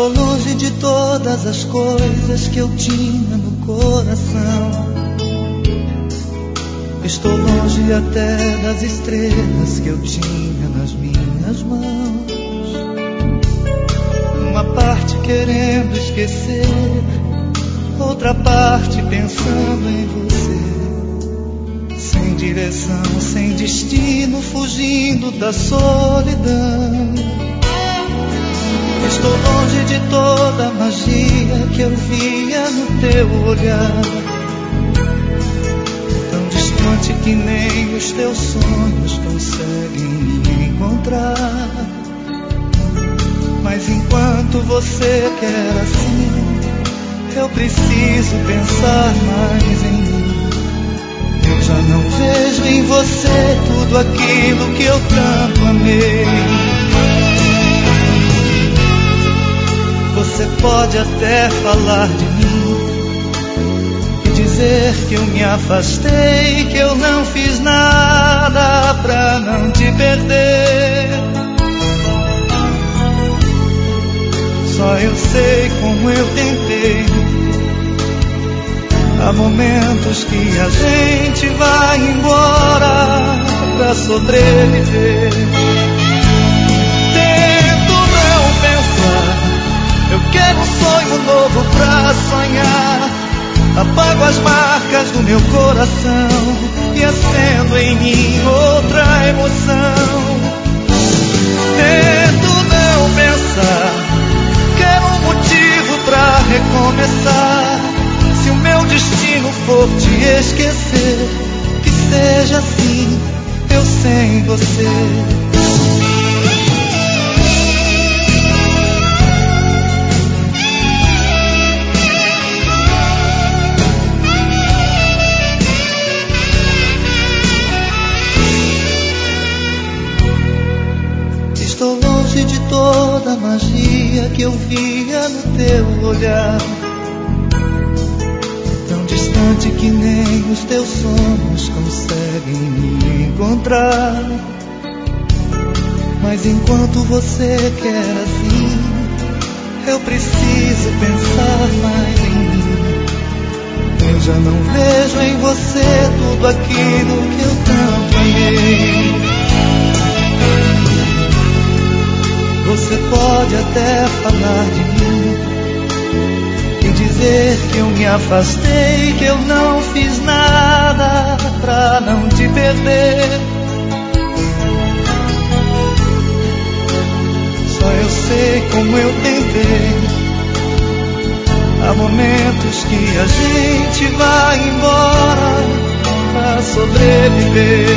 Estou longe de todas as coisas que eu tinha no coração. Estou longe até das estrelas que eu tinha nas minhas mãos. Uma parte querendo esquecer, outra parte pensando em você. Sem direção, sem destino, fugindo da solidão. Estou longe de toda a magia que eu via no teu olhar, tão distante que nem os teus sonhos conseguem me encontrar. Mas enquanto você quer assim, eu preciso pensar mais em mim. Eu já não vejo em você tudo aquilo que eu tanto amei. Você pode até falar de mim e dizer que eu me afastei, que eu não fiz nada pra não te perder. Só eu sei como eu tentei. Há momentos que a gente vai embora pra sobreviver. Tento não pensar. Eu quero um sonho novo pra sonhar. Apago as marcas do meu coração e acendo em mim outra emoção. Tento não pensar. Quero um motivo pra recomeçar. Se o meu destino for te esquecer, que seja assim, eu sem você. Estou longe de toda a magia que eu via no teu olhar, tão distante que nem os teus sonhos conseguem me encontrar. Mas enquanto você quer assim, eu preciso pensar mais em mim. Eu já não vejo em você tudo aquilo que eu tanto amei. Você pode até falar de mim e dizer que eu me afastei, que eu não fiz nada pra não te perder. Só eu sei como eu tentei. Há momentos que a gente vai embora pra sobreviver.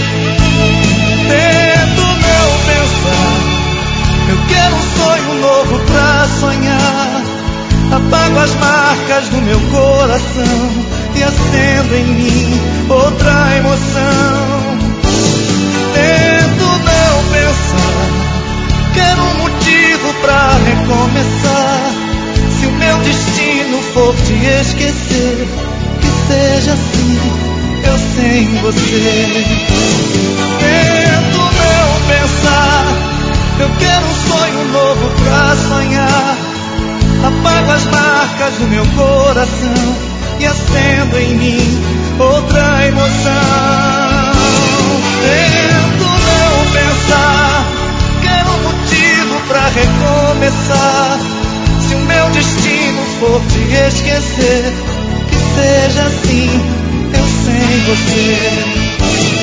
Tento não pensar. Eu quero um sonho novo pra sonhar. Apago as marcas do meu coração e acendo em mim outra emoção. Tento não pensar. Quero um motivo pra recomeçar. Se o meu destino for te esquecer, que seja assim, eu sem você. Tento não pensar. Eu quero um sonho novo pra sonhar. Apago as marcas do meu coração e acendo em mim outra emoção. Tento não pensar. Quero um motivo pra recomeçar. Se o meu destino for te esquecer, que seja assim, eu sem você.